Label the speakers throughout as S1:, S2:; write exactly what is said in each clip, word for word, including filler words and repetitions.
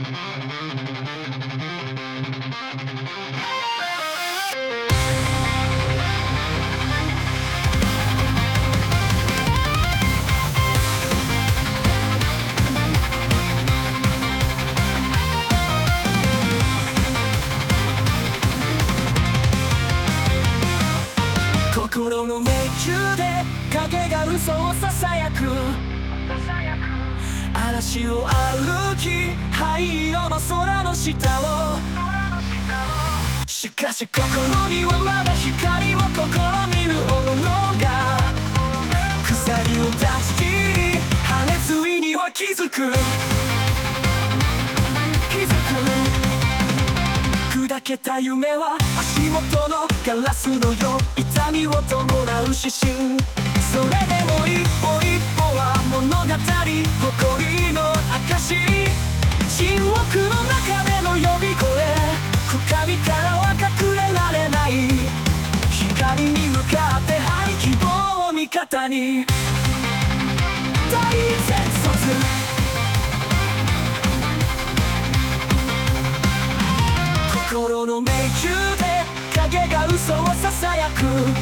S1: 心の迷宮で影が嘘をささやく嵐を歩き灰色の空の下をしかし心にはまだ光を試みる炎が鎖を断ち切り破裂意には気づく気づく砕けた夢は足元のガラスのよう痛みを伴う指針それでも一歩一歩は物語誇りの証沈黙の中での呼び声深みからは隠れられない光に向かってはい希望を味方に大戦卒心の迷宮で影が嘘をささやく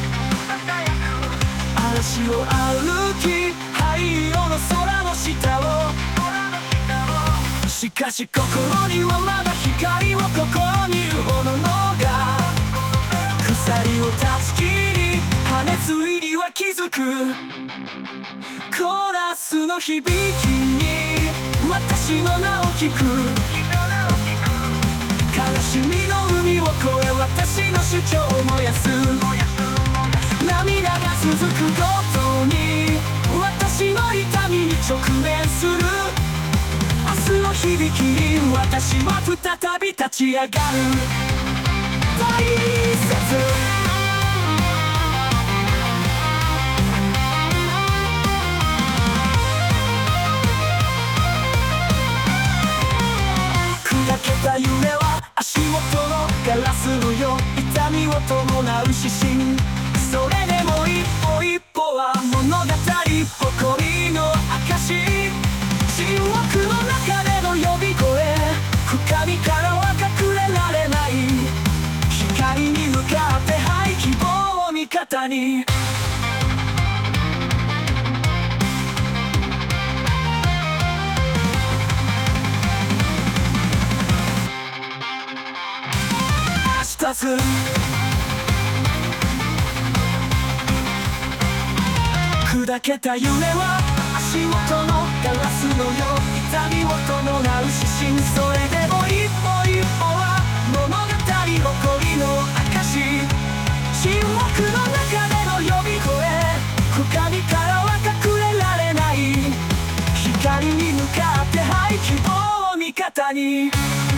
S1: 嵐を歩き灰色の空の下をしかし心にはまだ光を試みる炎が鎖を断ち切り破裂意には気づくコーラスの響きに私の名を聞く悲しみの海を越え私の主張を燃やす涙が続くごとに私の痛みに直面する明日の響きに私は再び立ち上がる大切砕けた夢は足元のガラスのよう痛みを伴う指針それでも一歩一歩は物語誇りの証沈黙の中での呼び声深みからは隠れられない光に向かってはい希望を味方に立つ砕けた夢は足元のガラスのよう痛みを伴う指針それでも一歩一歩は物語誇りの証沈黙の中での呼び声深みからは隠れられない光に向かってはい希望を味方に